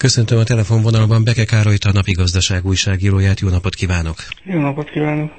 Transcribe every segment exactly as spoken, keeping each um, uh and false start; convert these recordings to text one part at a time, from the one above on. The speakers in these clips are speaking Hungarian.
Köszöntöm a telefonvonalban Beke Károlyt, a Napi Gazdaság újságíróját. Jó napot kívánok! Jó napot kívánok!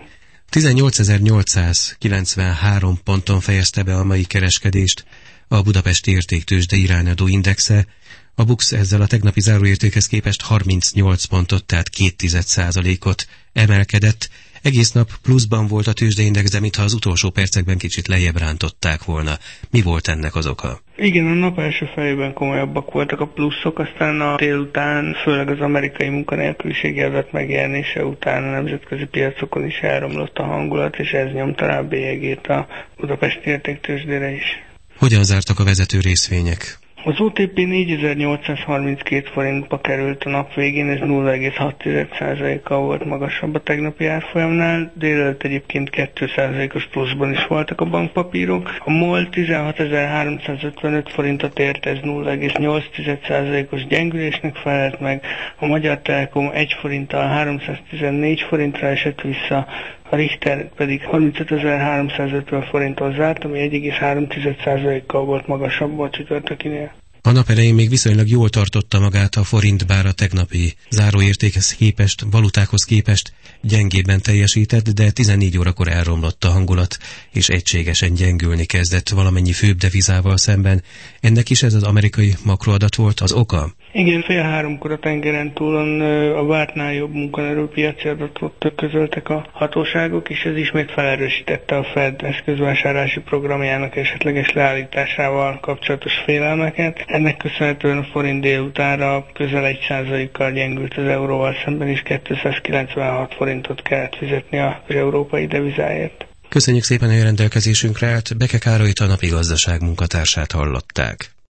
tizennyolcezer-nyolcszázkilencvenhárom ponton fejezte be a mai kereskedést a Budapesti Értéktőzsde irányadó indexe. A BUX ezzel a tegnapi záróértékhez képest harmincnyolc pontot, tehát két tized százalékot emelkedett. Egész nap pluszban volt a tőzsdeindex, de mintha az utolsó percekben kicsit lejjebb rántották volna. Mi volt ennek az oka? Igen, a nap első felében komolyabbak voltak a pluszok, aztán a délután, főleg az amerikai munkanélküliségi adat megjelenése után a nemzetközi piacokon is elromlott a hangulat, és ez nyomta rá a bélyegét a Budapesti Értéktőzsdére is. Hogyan zártak a vezető részvények? Az o té pé négyezer-nyolcszázharminckét forintba került a nap végén, ez nulla egész hat százalékkal volt magasabb a tegnapi árfolyamnál, délelőtt egyébként két százalékos pluszban is voltak a bankpapírok. A MOL tizenhatezer-háromszázötvenöt forintot ért, ez nulla egész nyolc százalékos gyengülésnek felelt meg, a Magyar Telekom egy forinttal háromszáztizennégy forintra esett vissza, a Richter pedig harmincötezer-háromszázötven forinttól zárt, ami egy egész három százalékkal volt magasabb a csütörtökinél. A nap elején még viszonylag jól tartotta magát a forint, bár a tegnapi záróértékhez képest, valutákhoz képest gyengébben teljesített, de tizennégy órakor elromlott a hangulat, és egységesen gyengülni kezdett valamennyi főbb devizával szemben. Ennek is ez az amerikai makroadat volt az oka? Igen, fél háromkor a tengeren túlon a vártnál jobb munkaerőpiaci adatot közöltek a hatóságok, és ez ismét felerősítette a Fed eszközvásárlási programjának esetleges leállításával kapcsolatos félelmeket. Ennek köszönhetően a forint délutánra közel egy százalékkal gyengült az euróval szemben, és kétszázkilencvenhat forintot kellett fizetni az európai devizáért. Köszönjük szépen, hogy rendelkezésünkre állt. Beke Károlyt, a Napi Gazdaság munkatársát hallották.